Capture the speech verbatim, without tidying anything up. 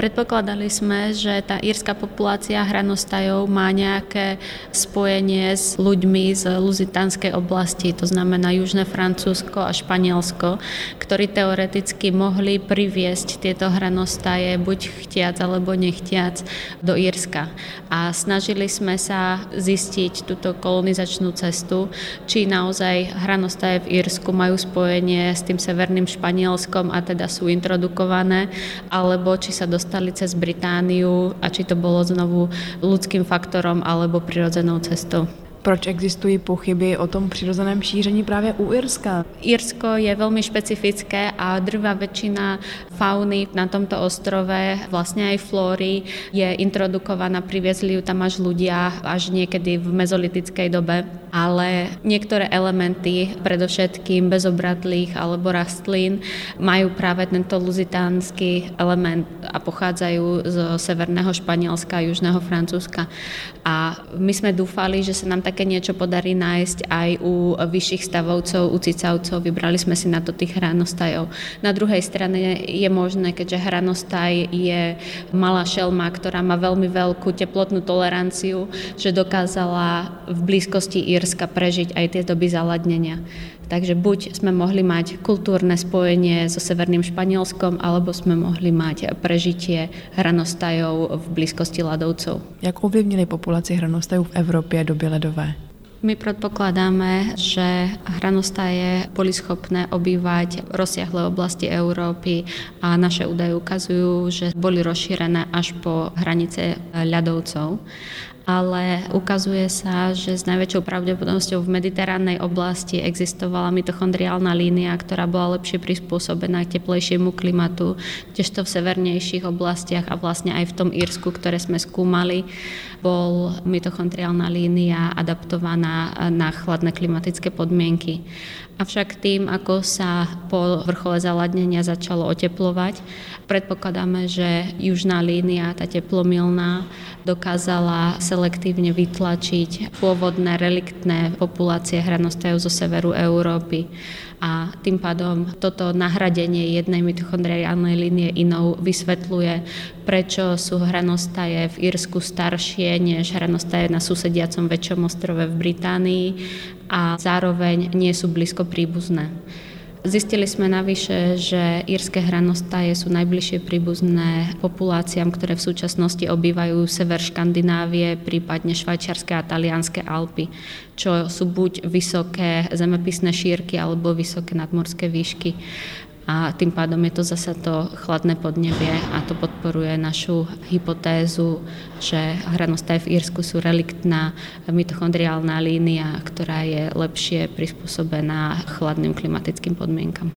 Predpokladali sme, že tá írska populácia hranostajov má nejaké spojenie s ľuďmi z luzitánskej oblasti, to znamená Južné Francúzsko a Španielsko, ktorí teoreticky mohli priviesť tieto hranostaje buď chtiac alebo nechtiac do Írska. A snažili sme sa zistiť túto kolonizačnú cestu, či naozaj hranostaje v Írsku majú spojenie s tým severným Španielskom a teda sú introdukované, alebo či sa dostali cez Britániu a či to bolo znovu ľudským faktorom alebo prirodzenou cestou. Proč existují pochyby o tom přirozeném šíření právě u Irska? Írsko je veľmi špecifické a drvá väčšina fauny na tomto ostrove, vlastne aj flóry, je introdukovaná, priviezli ju tam až ľudia, až niekedy v mezolitickej dobe. Ale niektoré elementy, predovšetkým bezobratlých alebo rastlín, majú práve tento luzitánsky element a pochádzajú z severného Španielska a južného Francúzska. A my sme dúfali, že sa nám také niečo podarí nájsť aj u vyšších stavovcov, u cicavcov. Vybrali sme si na to tých hranostajov. Na druhej strane je možné, keďže hranostaj je malá šelma, ktorá má veľmi veľkú teplotnú toleranciu, že dokázala v blízkosti Írska prežiť aj tie doby zaladnenia. Takže buď sme mohli mať kultúrne spojenie so severným Španielskom, alebo sme mohli mať prežitie hranostajov v blízkosti ľadovcov. Jak ovlivnili populaci hranostajů v Evropě době ledové? My predpokladáme, že hranostaje boli schopné obývať rozsiahle oblasti Európy a naše údaje ukazujú, že boli rozšírené až po hranice ľadovcov. Ale ukazuje sa, že s najväčšou pravdepodobnosťou v mediteránnej oblasti existovala mitochondriálna línia, ktorá bola lepšie prispôsobená k teplejšiemu klimatu, kdežto v severnejších oblastiach a vlastne aj v tom Írsku, ktoré sme skúmali, bol mitochondriálna línia adaptovaná na chladné klimatické podmienky. Avšak tým, ako sa po vrchole zaladnenia začalo oteplovať, predpokladáme, že južná línia, tá teplomilná, dokázala selektívne vytlačiť pôvodné reliktné populácie hranostajov zo severu Európy. A tým pádom toto nahradenie jednej mitochondriálnej línie inou vysvetľuje, prečo sú hranostaje v Írsku staršie než hranostaje na susediacom väčšom ostrove v Británii a zároveň nie sú blízko príbuzné. Zistili sme navyše, že írske hranostaje sú najbližšie príbuzné populáciám, ktoré v súčasnosti obývajú sever Škandinávie, prípadne švajčiarske a talianske Alpy, čo sú buď vysoké zemepisné šírky alebo vysoké nadmorské výšky. A tým pádom je to zasa to chladné podnebie a to podporuje našu hypotézu, že hranostaje v Írsku sú reliktná mitochondriálna línia, ktorá je lepšie prispôsobená chladným klimatickým podmienkam.